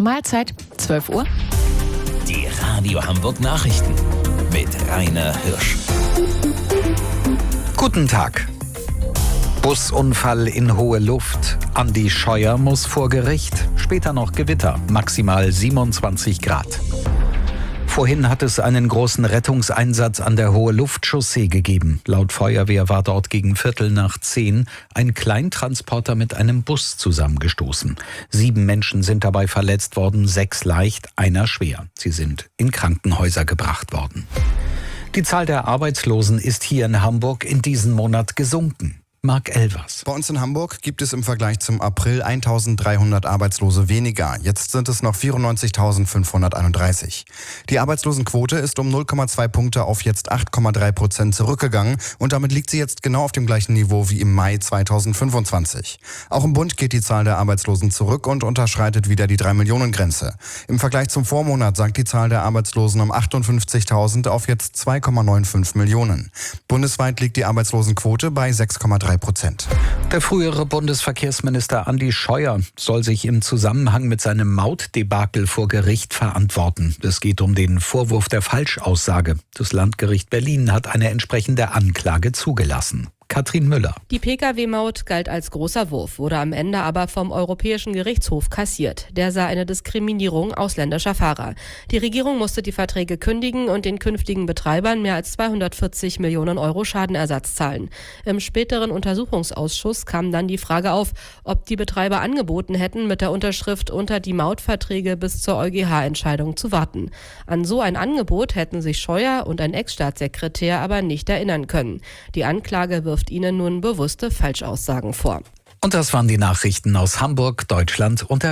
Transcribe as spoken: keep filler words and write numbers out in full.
Mahlzeit, zwölf Uhr. Die Radio Hamburg Nachrichten mit Rainer Hirsch. Guten Tag. Busunfall in hohe Luft. Andi Scheuer muss vor Gericht. Später noch Gewitter, maximal siebenundzwanzig Grad. Vorhin hat es einen großen Rettungseinsatz an der Hohe-Luft-Chaussee gegeben. Laut Feuerwehr war dort gegen Viertel nach zehn ein Kleintransporter mit einem Bus zusammengestoßen. Sieben Menschen sind dabei verletzt worden, sechs leicht, einer schwer. Sie sind in Krankenhäuser gebracht worden. Die Zahl der Arbeitslosen ist hier in Hamburg in diesem Monat gesunken. Marc Elvers. Bei uns in Hamburg gibt es im Vergleich zum April eintausenddreihundert Arbeitslose weniger. Jetzt sind es noch vierundneunzigtausendfünfhunderteinunddreißig. Die Arbeitslosenquote ist um null Komma zwei Punkte auf jetzt acht Komma drei Prozent zurückgegangen und damit liegt sie jetzt genau auf dem gleichen Niveau wie im Mai zweitausendfünfundzwanzig. Auch im Bund geht die Zahl der Arbeitslosen zurück und unterschreitet wieder die drei Millionen Grenze. Im Vergleich zum Vormonat sank die Zahl der Arbeitslosen um achtundfünfzigtausend auf jetzt zwei Komma fünfundneunzig Millionen. Bundesweit liegt die Arbeitslosenquote bei sechs Komma drei Prozent. Der frühere Bundesverkehrsminister Andi Scheuer soll sich im Zusammenhang mit seinem Mautdebakel vor Gericht verantworten. Es geht um den Vorwurf der Falschaussage. Das Landgericht Berlin hat eine entsprechende Anklage zugelassen. Katrin Müller. Die Pkw-Maut galt als großer Wurf, wurde am Ende aber vom Europäischen Gerichtshof kassiert. Der sah eine Diskriminierung ausländischer Fahrer. Die Regierung musste die Verträge kündigen und den künftigen Betreibern mehr als zweihundertvierzig Millionen Euro Schadenersatz zahlen. Im späteren Untersuchungsausschuss kam dann die Frage auf, ob die Betreiber angeboten hätten, mit der Unterschrift unter die Mautverträge bis zur EuGH-Entscheidung zu warten. An so ein Angebot hätten sich Scheuer und ein Ex-Staatssekretär aber nicht erinnern können. Die Anklage wirft ihnen nun bewusste Falschaussagen vor. Und das waren die Nachrichten aus Hamburg, Deutschland und der